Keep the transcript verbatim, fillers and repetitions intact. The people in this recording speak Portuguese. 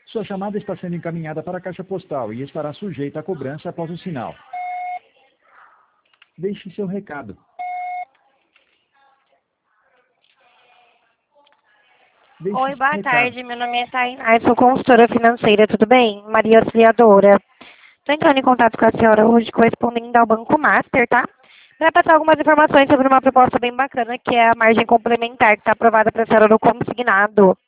Sua chamada está sendo encaminhada para a caixa postal e estará sujeita a cobrança após o sinal. Deixe seu recado. Deixe Oi, seu boa recado. tarde. Meu nome é Tainá, sou consultora financeira, tudo bem? Maria Auxiliadora. Estou entrando em contato com a senhora hoje, correspondendo ao Banco Master, tá? Para passar algumas informações sobre uma proposta bem bacana, que é a margem complementar, que está aprovada para a senhora no consignado.